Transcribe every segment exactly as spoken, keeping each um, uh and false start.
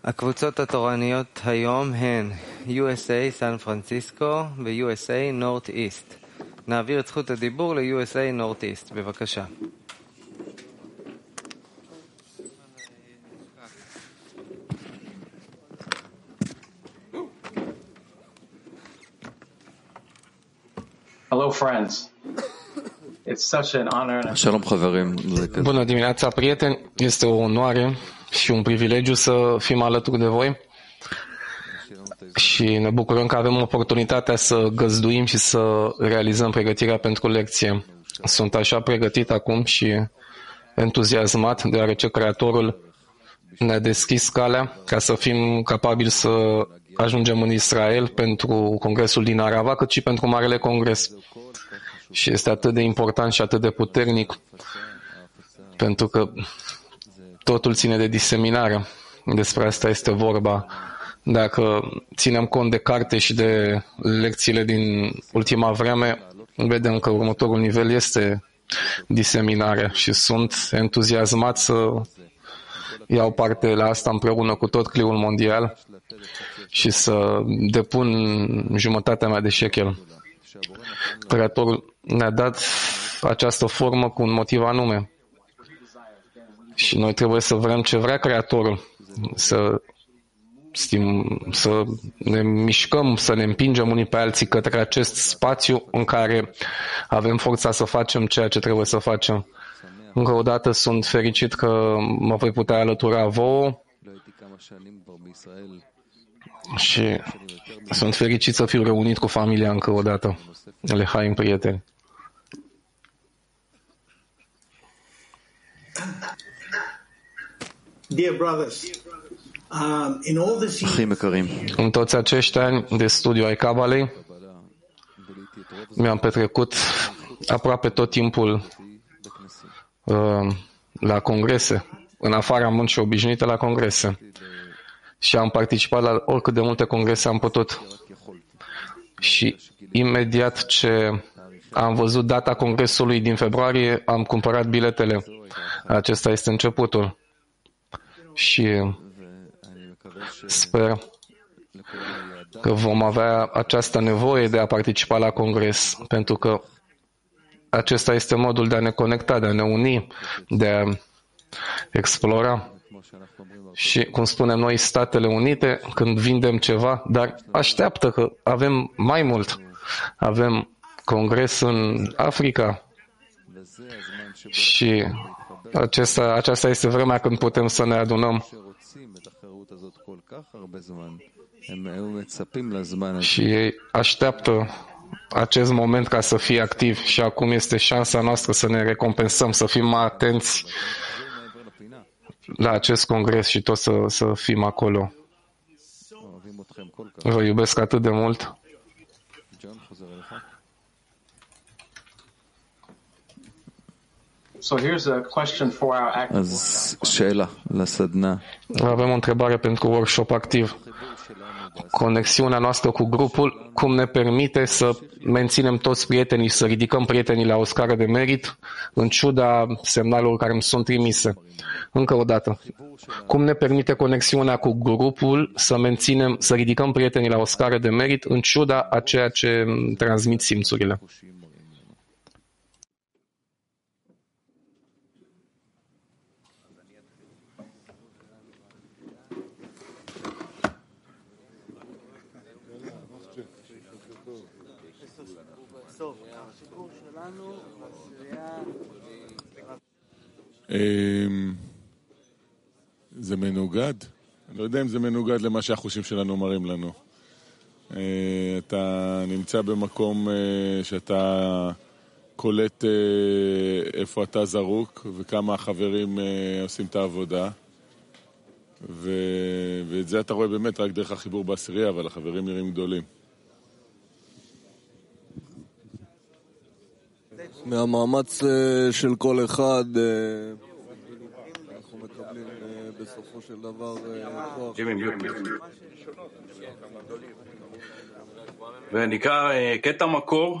הקבוצות התורניות היום הן U S A סן פרנסיסקו ו-U S A North East. נעביר את זכות הדיבור ל-U S A North East. בבקשה. Hello friends. It's such an honor and Shalom חברים. Bună dimineața, prieteni! Este o onoare și un privilegiu să fim alături de voi și ne bucurăm că avem oportunitatea să găzduim și să realizăm pregătirea pentru lecție. Sunt așa pregătit acum și entuziasmat, deoarece Creatorul ne-a deschis calea ca să fim capabili să ajungem în Israel pentru Congresul din Arava, cât și pentru Marele Congres. Și este atât de important și atât de puternic, pentru că totul ține de diseminare. Despre asta este vorba. Dacă ținem cont de carte și de lecțiile din ultima vreme, vedem că următorul nivel este diseminare și sunt entuziasmat să iau parte la asta împreună cu tot cliul mondial și să depun jumătatea mea de shekel. Creatorul ne-a dat această formă cu un motiv anume. Și noi trebuie să vrem ce vrea Creatorul, să, stim, să ne mișcăm, să ne împingem unii pe alții către acest spațiu în care avem forța să facem ceea ce trebuie să facem. Încă o dată sunt fericit că mă voi putea alătura vouă și sunt fericit să fiu reunit cu familia încă o dată. Lehaim, prieteni. Dear brothers, um, in all this în toți acești ani de studiu ai Cabalei, mi-am petrecut aproape tot timpul uh, la congrese, în afara muncii obișnuite la congrese. Și am participat la oricât de multe congrese am putut. Și imediat ce am văzut data congresului din februarie, am cumpărat biletele. Acesta este începutul. Și sper că vom avea această nevoie de a participa la congres, pentru că acesta este modul de a ne conecta, de a ne uni, de a explora. Și, cum spunem noi, Statele Unite, când vindem ceva, dar așteaptă că avem mai mult. Avem congres în Africa și acesta, aceasta este vremea când putem să ne adunăm. Și ei așteaptă acest moment ca să fie activ și acum este șansa noastră să ne recompensăm, să fim mai atenți la acest congres și tot să, să fim acolo. Vă iubesc atât de mult. So here's a question for our active workshop. Avem o întrebare pentru workshop activ. Conexiunea noastră cu grupul, cum ne permite să menținem toți prietenii, să ridicăm prietenii la o scară de merit, în ciuda semnalelor care îmi sunt trimise. Încă o dată. Cum ne permite conexiunea cu grupul să menținem, să ridicăm prietenii la o scară de merit, în ciuda a ceea ce transmit simțurile? זה מנוגד? אני לא יודע אם זה מנוגד למה שהחושים שלנו מראים לנו. אתה נמצא במקום שאתה קולט איפה אתה זרוק וכמה החברים עושים את העבודה. ואת זה אתה רואה באמת רק דרך החיבור בעשירייה, אבל החברים נראים גדולים. מהמאמץ של כל אחד אנחנו מקבלים בסופו של דבר כוח. ונקרא קטע מקור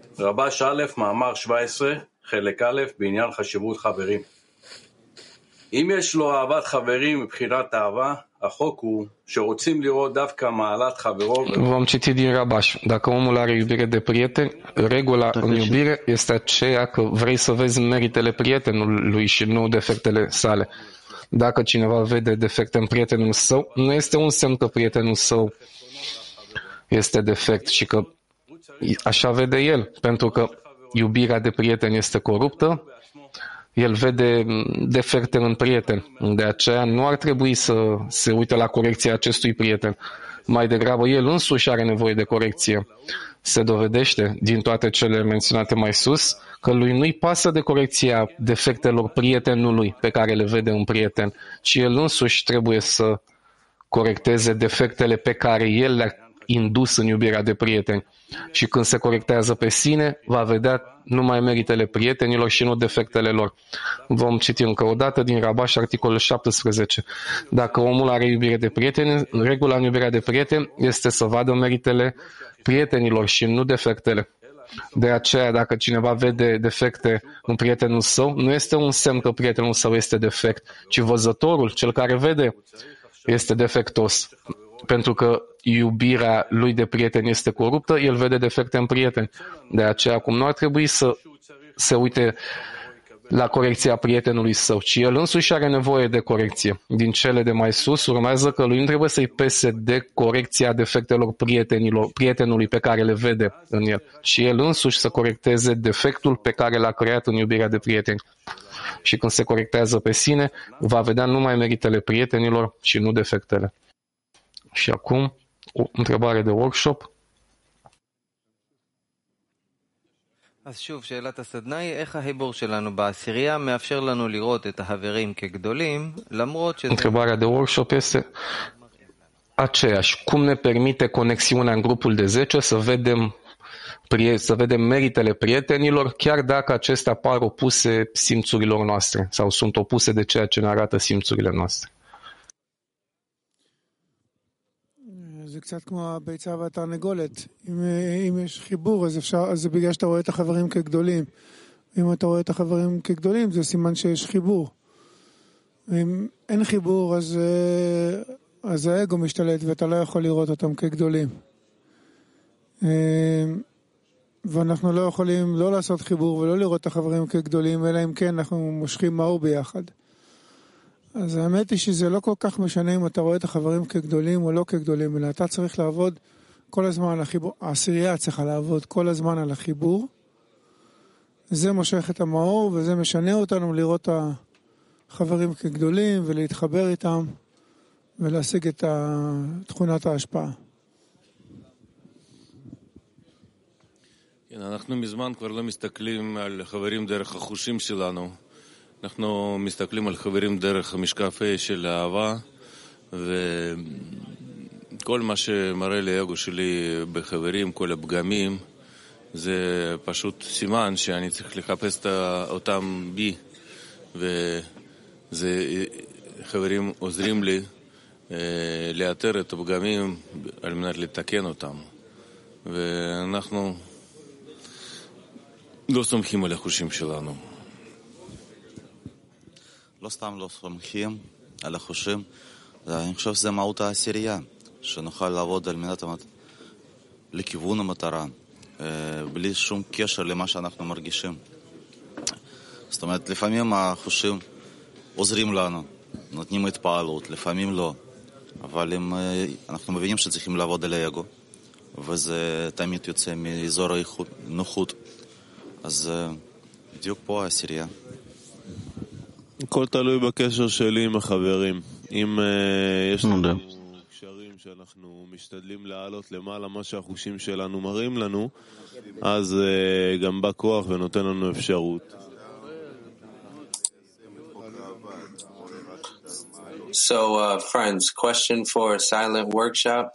מרבש א', מאמר שבע עשרה, חלק א', בעניין חשיבות חברים. אם יש לו אהבת חברים מבחינת אהבה, החוק הוא שרוצים לראות דווקא מעלת חברו. Vom citi din Rabash. Dacă omul are iubire de prieteni, regula în iubire este aceea că vrei să vezi meritele prietenului și nu defectele sale. Dacă cineva vede defecte în prietenul său, nu este un semn că prietenul său este defect și că așa vede el, pentru că iubirea de prieten este coruptă, el vede defecte în prieten. De aceea nu ar trebui să se uite la corecția acestui prieten. Mai degrabă el însuși are nevoie de corecție. Se dovedește din toate cele menționate mai sus că lui nu-i pasă de corecția defectelor prietenului pe care le vede un prieten, ci el însuși trebuie să corecteze defectele pe care el le-a indus în iubirea de prieteni. Și când se corectează pe sine, va vedea numai meritele prietenilor și nu defectele lor. Vom citi încă o dată din Rabash, articolul șaptesprezece. Dacă omul are iubire de prieteni, regula în iubirea de prieteni este să vadă meritele prietenilor și nu defectele. De aceea, dacă cineva vede defecte în prietenul său, nu este un semn că prietenul său este defect, ci văzătorul, cel care vede, este defectos. Pentru că iubirea lui de prieten este coruptă, el vede defecte în prieteni. De aceea, cum nu ar trebui să se uite la corecția prietenului său, ci el însuși are nevoie de corecție. Din cele de mai sus, urmează că lui nu trebuie să-i pese de corecția defectelor prietenilor, prietenului pe care le vede în el, ci el însuși să corecteze defectul pe care l-a creat în iubirea de prieteni. Și când se corectează pe sine, va vedea numai meritele prietenilor și nu defectele. Și acum, o întrebare de workshop. אז שוב, שאלת הסדנה היא איך החיבור שלנו בעשירייה מאפשר לנו לראות את החברים כגדולים, למרות שזה... Întrebarea de workshop este aceeași. Cum ne permite conexiunea în grupul de zece să vedem, să vedem meritele prietenilor, chiar dacă acestea par opuse simțurilor noastre sau sunt opuse de ceea ce ne arată simțurile noastre? זה קצת כמו הביצה והתרנגולת. אם, אם יש חיבור, אז אפשר, אז זה בגלל שאתה רואה את החברים כגדולים. אם אתה רואה את החברים כגדולים, זה סימן שיש חיבור. אם אין חיבור, אז, אז האגו משתלט ואתה לא יכול לראות אותם כגדולים. ואנחנו לא יכולים לא לעשות חיבור ולא לראות את החברים כגדולים, אלא אם כן אנחנו מושכים מאור ביחד. אז האמת היא שזה לא כל כך משנה אם אתה רואה את החברים כגדולים או לא כגדולים, אלא אתה צריך לעבוד כל הזמן על החיבור, העשירייה צריכה לעבוד כל הזמן על החיבור, זה מושך את המאור וזה משנה אותנו לראות את החברים כגדולים ולהתחבר איתם ולהשיג את תכונת ההשפעה. כן, אנחנו מזמן כבר לא מסתכלים על חברים דרך החושים שלנו. אנחנו מסתכלים על חברים דרך המשקף של האהבה, וכל מה שמראה לי האגו שלי בחברים, כל הפגמים, זה פשוט סימן שאני צריך לחפש אותם בי, וזה חברים עוזרים לי לאתר את הפגמים על מנת לתקן אותם. ואנחנו לא סומכים על החושים שלנו. לא סתם לא סומכים על החושים, אני חושב שזה מהות העשירייה, שנוכל לעבוד על מנת לכיוון המטרה, בלי שום קשר למה שאנחנו מרגישים. זאת אומרת, לפעמים החושים עוזרים לנו, נותנים התפעלות, לפעמים לא, אבל אם אנחנו מבינים שצריכים לעבוד על האגו, וזה תמיד יוצא מאזור הנוחות, אז בדיוק פה העשירייה. הכל תלוי בקשר שלי עם החברים. אם uh, יש לנו קשרים שאנחנו משתדלים לעלות למעלה מה שהחושים שלנו מראים לנו, אז uh, גם בא כוח ונותן לנו אפשרות. So, uh, friends, question for a silent workshop.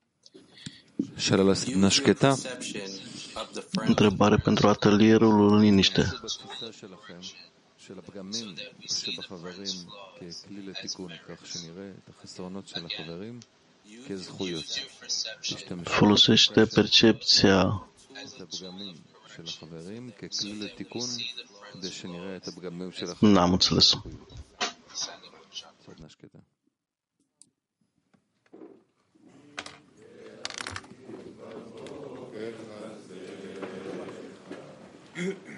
Întrebare pentru atelierul în liniște. של הפגמים שבחברים ככלי לתיקון, כך שנראה את החסרונות של החברים כזכויות. Folosește percepția את הפגמים של החברים ככלי לתיקון, כדי שנראה את הפגמים של החברים. N-am înțeles. שקטה.